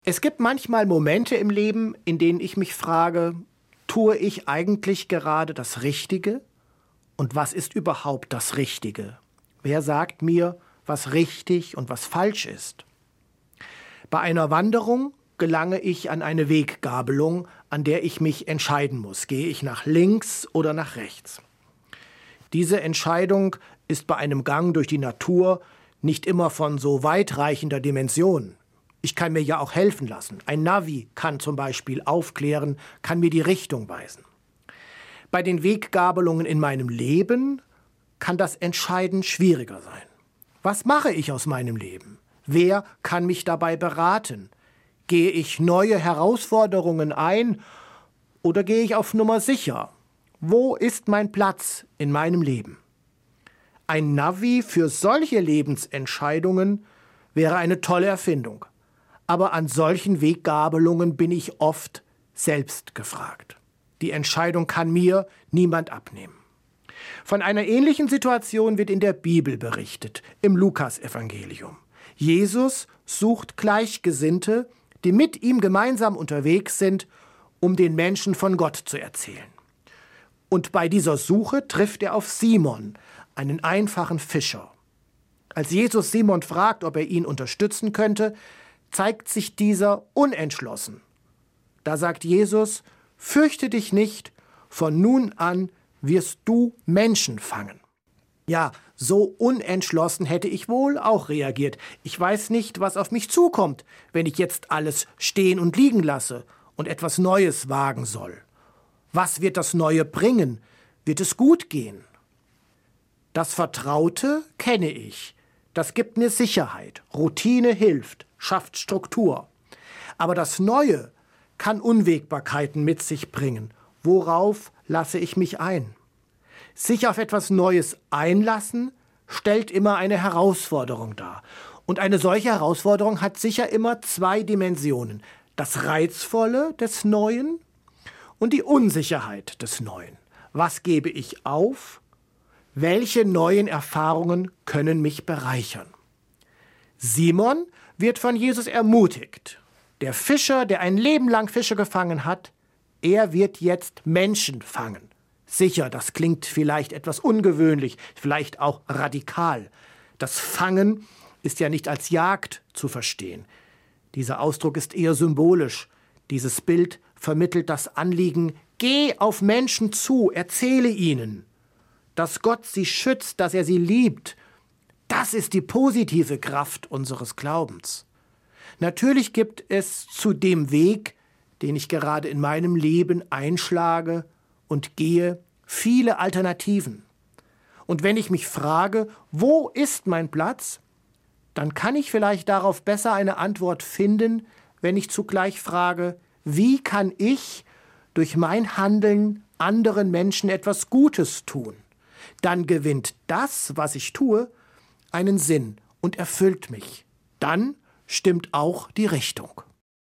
Es gibt manchmal Momente im Leben, in denen ich mich frage, tue ich eigentlich gerade das Richtige? Und was ist überhaupt das Richtige? Wer sagt mir, was richtig und was falsch ist? Bei einer Wanderung gelange ich an eine Weggabelung, an der ich mich entscheiden muss. Gehe ich nach links oder nach rechts? Diese Entscheidung ist bei einem Gang durch die Natur nicht immer von so weitreichender Dimension. Ich kann mir ja auch helfen lassen. Ein Navi kann zum Beispiel aufklären, kann mir die Richtung weisen. Bei den Weggabelungen in meinem Leben kann das Entscheiden schwieriger sein. Was mache ich aus meinem Leben? Wer kann mich dabei beraten? Gehe ich neue Herausforderungen ein oder gehe ich auf Nummer sicher? Wo ist mein Platz in meinem Leben? Ein Navi für solche Lebensentscheidungen wäre eine tolle Erfindung. Aber an solchen Weggabelungen bin ich oft selbst gefragt. Die Entscheidung kann mir niemand abnehmen. Von einer ähnlichen Situation wird in der Bibel berichtet, im Lukasevangelium. Jesus sucht Gleichgesinnte, die mit ihm gemeinsam unterwegs sind, um den Menschen von Gott zu erzählen. Und bei dieser Suche trifft er auf Simon, einen einfachen Fischer. Als Jesus Simon fragt, ob er ihn unterstützen könnte, zeigt sich dieser unentschlossen. Da sagt Jesus: Fürchte dich nicht, von nun an wirst du Menschen fangen. Ja, so unentschlossen hätte ich wohl auch reagiert. Ich weiß nicht, was auf mich zukommt, wenn ich jetzt alles stehen und liegen lasse und etwas Neues wagen soll. Was wird das Neue bringen? Wird es gut gehen? Das Vertraute kenne ich. Das gibt mir Sicherheit. Routine hilft, schafft Struktur. Aber das Neue kann Unwägbarkeiten mit sich bringen. Worauf lasse ich mich ein? Sich auf etwas Neues einlassen, stellt immer eine Herausforderung dar. Und eine solche Herausforderung hat sicher immer zwei Dimensionen. Das Reizvolle des Neuen und die Unsicherheit des Neuen. Was gebe ich auf? Welche neuen Erfahrungen können mich bereichern? Simon wird von Jesus ermutigt. Der Fischer, der ein Leben lang Fische gefangen hat, er wird jetzt Menschen fangen. Sicher, das klingt vielleicht etwas ungewöhnlich, vielleicht auch radikal. Das Fangen ist ja nicht als Jagd zu verstehen. Dieser Ausdruck ist eher symbolisch. Dieses Bild vermittelt das Anliegen: Geh auf Menschen zu, erzähle ihnen, dass Gott sie schützt, dass er sie liebt. Das ist die positive Kraft unseres Glaubens. Natürlich gibt es zu dem Weg, den ich gerade in meinem Leben einschlage und gehe, viele Alternativen. Und wenn ich mich frage, wo ist mein Platz, dann kann ich vielleicht darauf besser eine Antwort finden, wenn ich zugleich frage, wie kann ich durch mein Handeln anderen Menschen etwas Gutes tun? Dann gewinnt das, was ich tue, einen Sinn und erfüllt mich. Dann stimmt auch die Richtung.